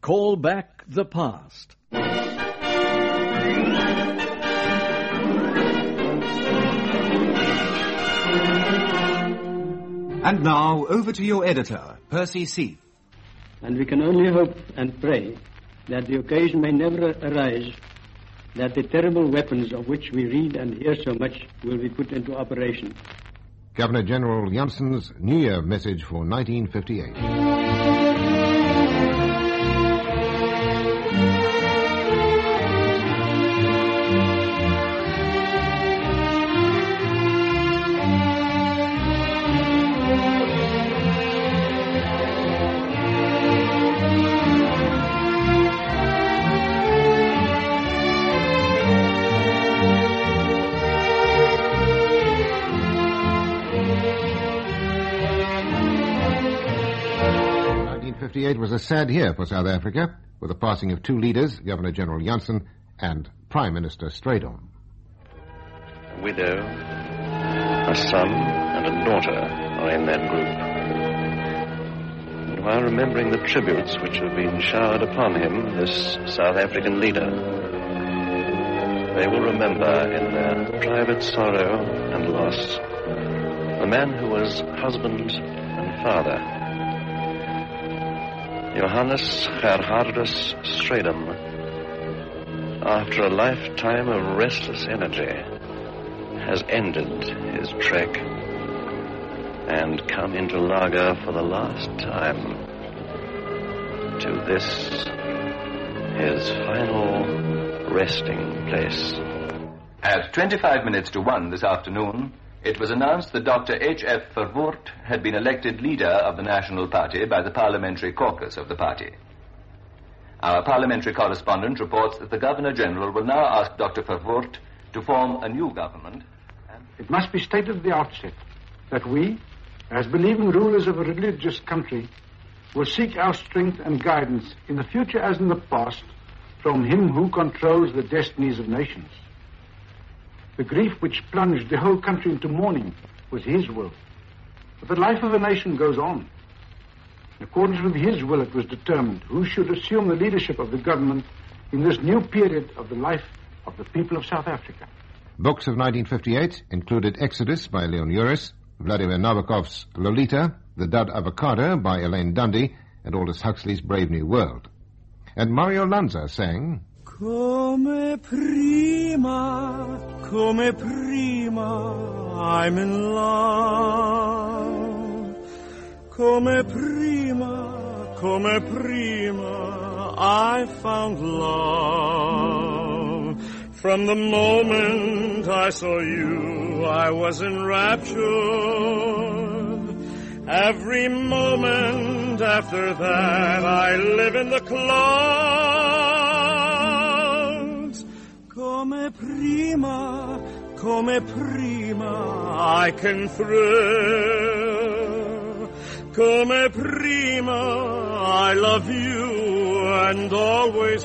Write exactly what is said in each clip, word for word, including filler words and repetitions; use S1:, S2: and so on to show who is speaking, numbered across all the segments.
S1: recall back the past.
S2: And now, over to your editor, Percy Seath.
S3: And we can only hope and pray that the occasion may never arise that the terrible weapons of which we read and hear so much will be put into operation.
S4: Governor-General Janssen's New Year message for nineteen fifty-eight. nineteen fifty-eight was a sad year for South Africa, with the passing of two leaders, Governor-General Janssen and Prime Minister Strydom.
S5: A widow, a son, and a daughter are in that group. And while remembering the tributes which have been showered upon him, this South African leader, they will remember in their private sorrow and loss the man who was husband and father, Johannes Gerhardus Strydom, after a lifetime of restless energy, has ended his trek and come into Lager for the last time to this, his final resting place.
S6: At twenty-five minutes to one this afternoon, it was announced that Doctor H F Verwoerd had been elected leader of the National Party by the Parliamentary Caucus of the party. Our parliamentary correspondent reports that the Governor-General will now ask Doctor Verwoerd to form a new government. And
S7: it must be stated at the outset that we, as believing rulers of a religious country, will seek our strength and guidance in the future as in the past from him who controls the destinies of nations. The grief which plunged the whole country into mourning was his will. But the life of a nation goes on. In accordance with his will, it was determined who should assume the leadership of the government in this new period of the life of the people of South Africa.
S4: Books of nineteen fifty-eight included Exodus by Leon Uris, Vladimir Nabokov's Lolita, The Dud Avocado by Elaine Dundee, and Aldous Huxley's Brave New World. And Mario Lanza sang...
S8: Come prima, come prima, I'm in love. Come prima, come prima, I found love. From the moment I saw you, I was enraptured. Every moment after that, I live in the clouds. Come prima, come prima, I can thrill. Come prima, I love you and always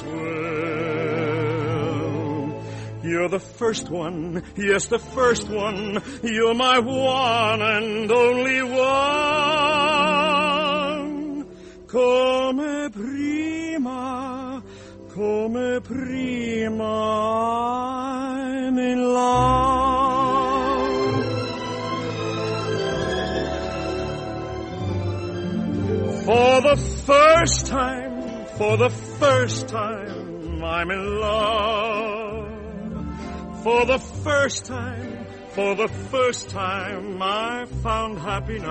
S8: will. You're the first one, yes, the first one. You're my one and only one. Come prima, come prima, I'm in love. For the first time, for the first time, I'm in love. For the first time, for the first time, I found happiness.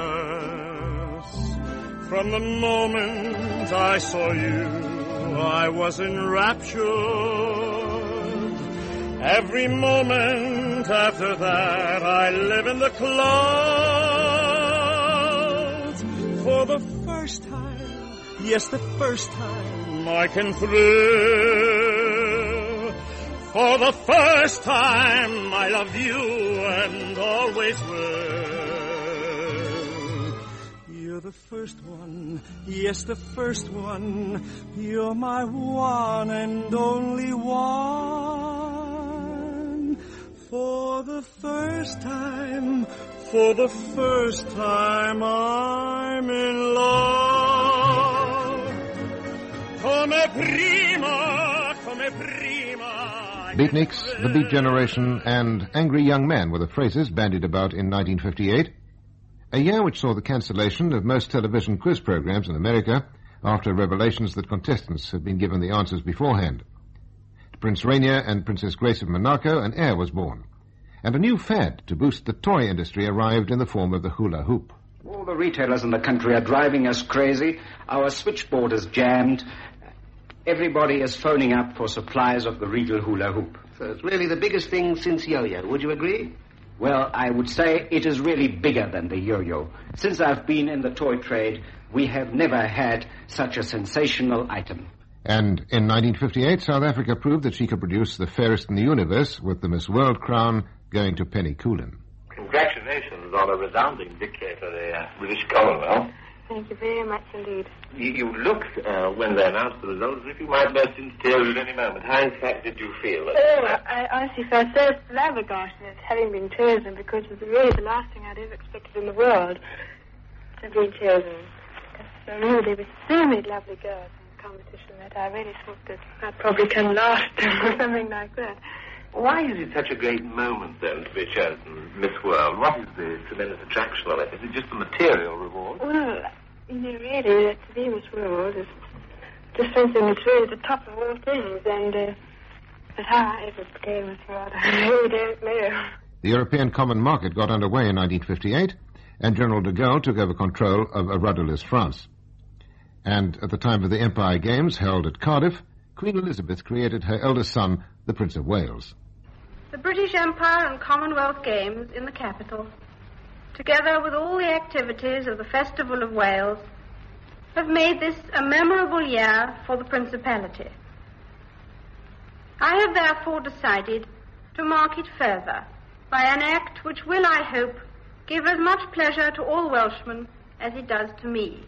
S8: From the moment I saw you, I was enraptured. Every moment after that, I live in the clouds. For the first time, yes, the first time, I can thrill. For the first time, I love you and always will. You're the first one, yes, the first one. You're my one and only one. For the first time, for the first time, I'm in love. come prima, come prima.
S4: Beatniks, the Beat Generation, and Angry Young Man were the phrases bandied about in nineteen fifty-eight, a year which saw the cancellation of most television quiz programs in America after revelations that contestants had been given the answers beforehand. To Prince Rainier and Princess Grace of Monaco, an heir was born, and a new fad to boost the toy industry arrived in the form of the hula hoop.
S9: All the retailers in the country are driving us crazy. Our switchboard is jammed. Everybody is phoning up for supplies of the Regal hula hoop.
S10: So it's really the biggest thing since yo-yo. Would you agree?
S9: Well, I would say it is really bigger than the yo-yo. Since I've been in the toy trade, we have never had such a sensational item.
S4: And in nineteen fifty-eight, South Africa proved that she could produce the fairest in the universe, with the Miss World crown going to Penny Coolin.
S11: Congratulations on a resounding victory for the uh, British Commonwealth.
S12: Thank you very much indeed.
S11: You, you looked, uh, when they announced the results, as if you might burst into tears at any moment. How, in fact, did you feel?
S12: Oh, I honestly felt so flabbergasted at having been chosen, because it was really the last thing I'd ever expected in the world to be chosen. I remember there were so many lovely girls in the competition that I really thought that I probably can last or something like that.
S11: Why is it such a great moment, then, to be chosen Miss World? What is the tremendous attraction of it? Is it just the material reward?
S12: Well, you know, really, that to be Miss World is just something that's really the top of all things, and uh, but how I ever became Miss World, I really don't know.
S4: The European Common Market got underway in nineteen fifty-eight, and General de Gaulle took over control of a rudderless France. And at the time of the Empire Games, held at Cardiff, Queen Elizabeth created her eldest son, the Prince of Wales.
S13: The British Empire and Commonwealth Games in the capital, together with all the activities of the Festival of Wales, have made this a memorable year for the Principality. I have therefore decided to mark it further by an act which will, I hope, give as much pleasure to all Welshmen as it does to me.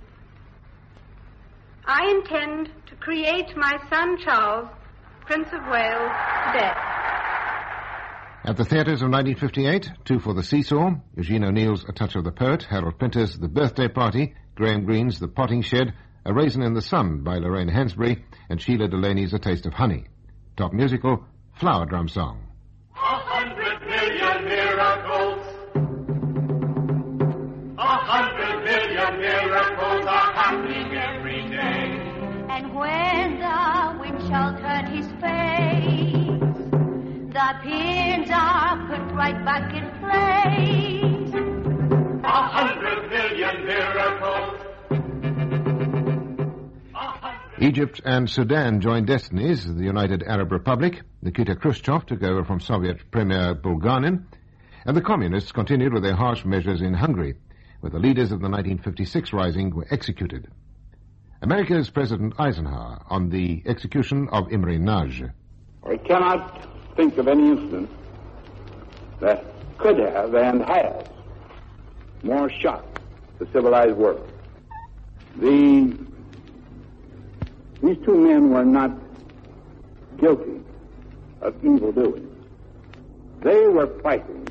S13: I intend to create my son Charles, Prince of Wales, today.
S4: At the theatres of nineteen fifty-eight, Two for the Seesaw, Eugene O'Neill's A Touch of the Poet, Harold Pinter's The Birthday Party, Graham Greene's The Potting Shed, A Raisin in the Sun by Lorraine Hansberry, and Sheila Delaney's A Taste of Honey. Top musical, Flower Drum Song.
S8: A hundred million miracles. A hundred million miracles are happening every day.
S14: And when the wind shall turn his face, the pins are put right back in place.
S8: A hundred million miracles.
S4: Egypt and Sudan joined destinies. The United Arab Republic, Nikita Khrushchev took over from Soviet Premier Bulganin, and the Communists continued with their harsh measures in Hungary, where the leaders of the nineteen fifty-six rising were executed. America's President Eisenhower on the execution of Imre Nagy.
S7: I cannot think of any incident that could have and has more shocked the civilized world. The, these two men were not guilty of evil doing. They were fighting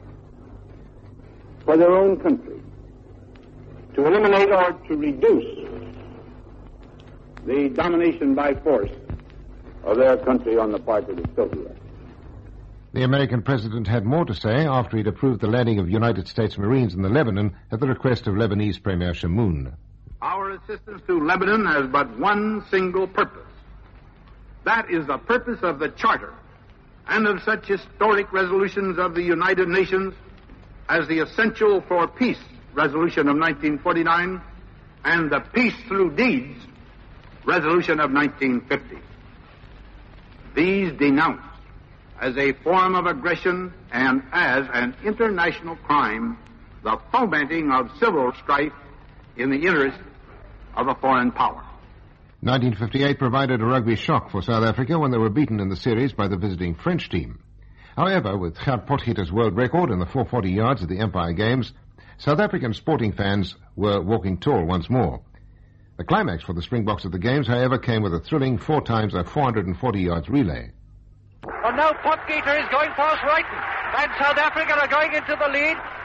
S7: for their own country to eliminate or to reduce the domination by force of their country on the part of the Soviets.
S4: The American president had more to say after he'd approved the landing of United States Marines in the Lebanon at the request of Lebanese Premier Chamoun.
S7: Our assistance to Lebanon has but one single purpose. That is the purpose of the Charter and of such historic resolutions of the United Nations as the Essential for Peace Resolution of nineteen forty-nine and the Peace Through Deeds Resolution of nineteen fifty. These denounce as a form of aggression and as an international crime the fomenting of civil strife in the interest of a foreign power.
S4: nineteen fifty-eight provided a rugby shock for South Africa when they were beaten in the series by the visiting French team. However, with Gert Potgieter's world record in the four forty yards at the Empire Games, South African sporting fans were walking tall once more. The climax for the Springboks at the Games, however, came with a thrilling four times a four hundred forty yards relay.
S15: Well, now Potgieter is going past Wrighton, and South Africa are going into the lead.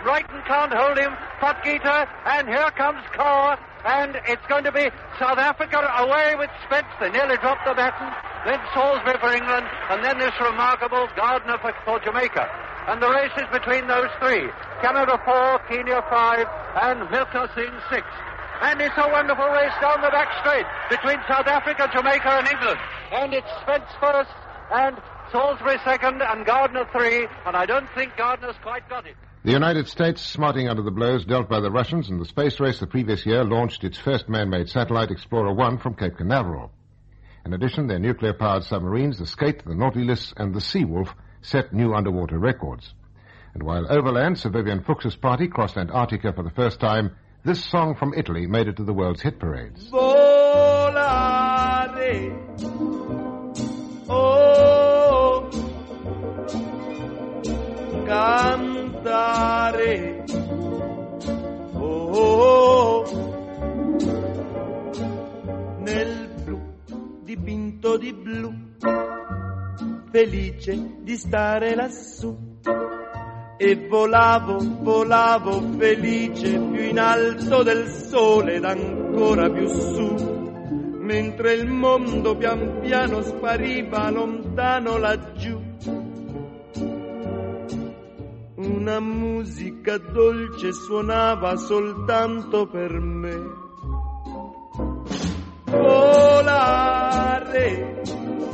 S15: Wrighton can't hold him. Potgieter, and here comes Carr, and it's going to be South Africa away with Spence. They nearly dropped the baton. Then Salisbury for England, and then this remarkable Gardner for, for Jamaica. And the race is between those three. Canada four, Kenya five, and Milka Singh six. And it's a wonderful race down the back straight between South Africa, Jamaica, and England. And it's Spence first, and Salisbury second, and Gardner three, and I don't think Gardner's quite got it.
S4: The United States, smarting under the blows dealt by the Russians in the space race the previous year, launched its first man-made satellite, Explorer one, from Cape Canaveral. In addition, their nuclear-powered submarines, the Skate, the Nautilus, and the Seawolf, set new underwater records. And while overland, Sir Vivian Fuchs's party crossed Antarctica for the first time, this song from Italy made it to the world's hit parades.
S16: Volare. Oh, cantare. Oh, nel blu dipinto di blu, felice di stare lassù. E volavo, volavo felice più in alto del sole ed ancora più su, mentre il mondo pian piano spariva lontano laggiù. Una musica dolce suonava soltanto per me. Volare,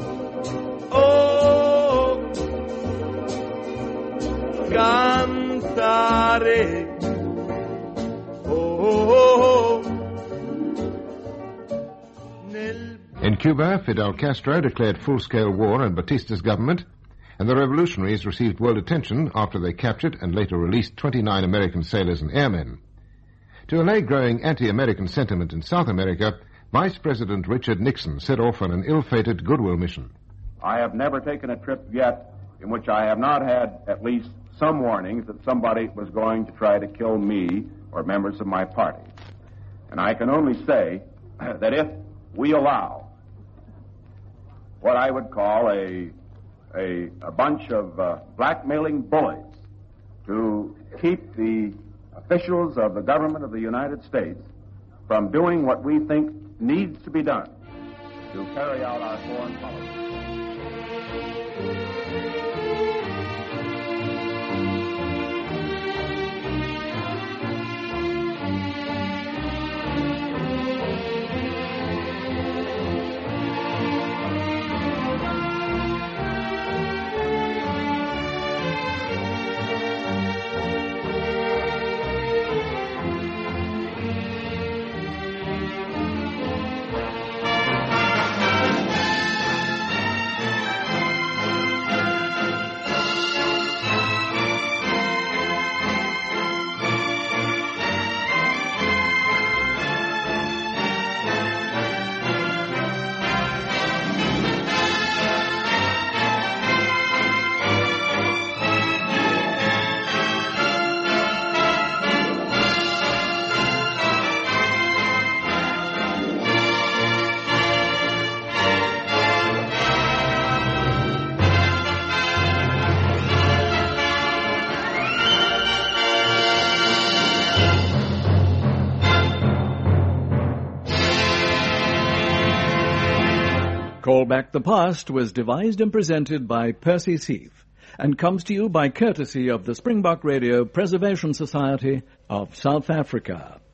S16: oh, cantare, oh, oh, oh.
S4: In Cuba, Fidel Castro declared full-scale war on Batista's government, and the revolutionaries received world attention after they captured and later released twenty-nine American sailors and airmen. To allay growing anti-American sentiment in South America, Vice President Richard Nixon set off on an ill-fated goodwill mission.
S17: I have never taken a trip yet in which I have not had at least some warnings that somebody was going to try to kill me or members of my party. And I can only say that if we allow what I would call a, a, a bunch of uh, blackmailing bullies to keep the officials of the government of the United States from doing what we think needs to be done to carry out our foreign policy.
S1: Call Back the Past was devised and presented by Percy Seath and comes to you by courtesy of the Springbok Radio Preservation Society of South Africa.